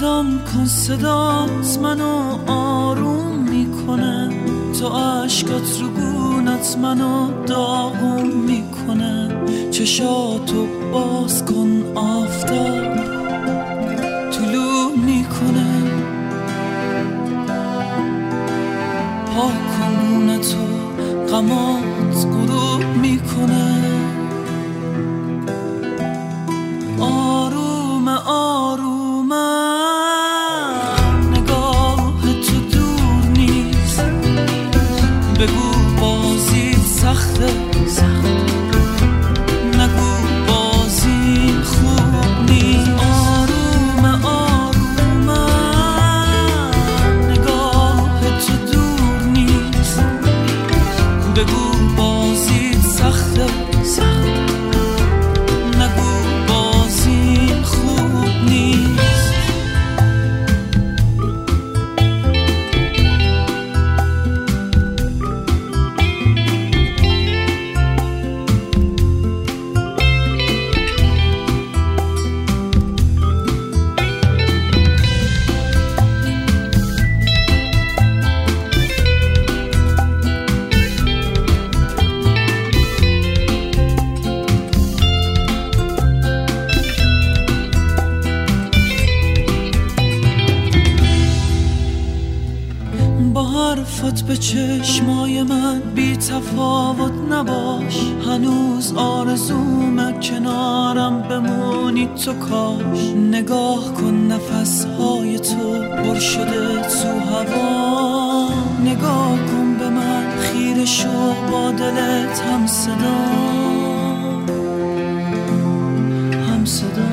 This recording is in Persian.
صدام کن، صدات منو آروم میکنه، تو عشقات رو گونت منو داغون میکنه. چشاتو باز کن، آفتاب طلوع میکنه، پاک کن گونتو، غمات غروب میکنه. آروم آروم نگاه تو دور نیست، بگو بازی سخته، نگو بازی خوب نیست. آروم آروم نگاه تو دور نیست، بگو بازی سخته، نگو بازی خوب نیست. با حرفات به چشمای من بی تفاوت نباش، هنوز آرزومه کنارم بمونی تو کاش. نگاه کن نفسهای تو پر شده تو هوا، نگاه کن به من خیره شو با دلت هم صدا، هم صدا.